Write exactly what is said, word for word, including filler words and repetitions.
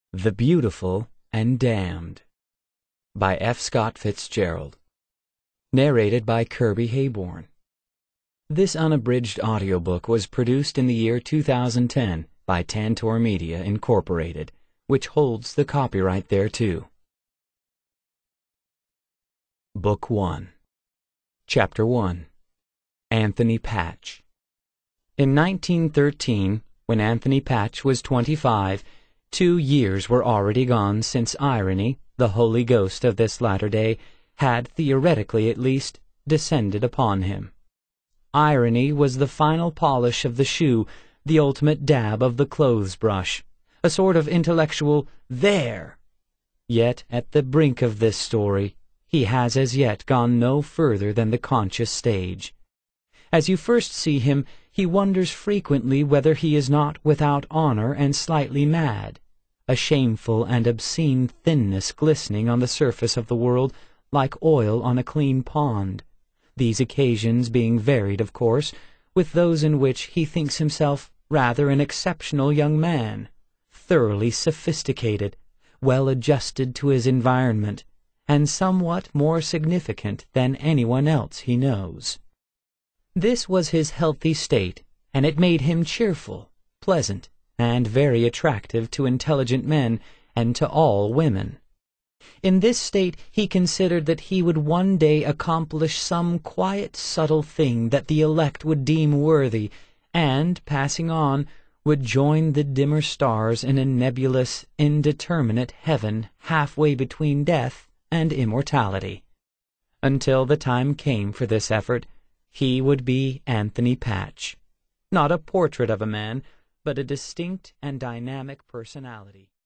The Beautiful and Damned by F. Scott Fitzgerald. Narrated by Kirby Hayborn. This unabridged audiobook was produced in the year two thousand ten by Tantor Media, Incorporated, which holds the copyright thereto. Book one. Chapter one. Anthony Patch. In nineteen thirteen, when Anthony Patch was twenty-five, two years were already gone since irony, the holy ghost of this latter day, had, theoretically at least, descended upon him. Irony was the final polish of the shoe, the ultimate dab of the clothes-brush, a sort of intellectual there. Yet, at the brink of this story, he has as yet gone no further than the conscious stage. As you first see him, he wonders frequently whether he is not without honor and slightly mad, a shameful and obscene thinness glistening on the surface of the world like oil on a clean pond, these occasions being varied, of course, with those in which he thinks himself rather an exceptional young man, thoroughly sophisticated, well adjusted to his environment, and somewhat more significant than anyone else he knows. This was his healthy state, and it made him cheerful, pleasant, and very attractive to intelligent men and to all women. In this state he considered that he would one day accomplish some quiet, subtle thing that the elect would deem worthy, and, passing on, would join the dimmer stars in a nebulous, indeterminate heaven halfway between death and immortality. Until the time came for this effort, he would be Anthony Patch, not a portrait of a man, but a distinct and dynamic personality.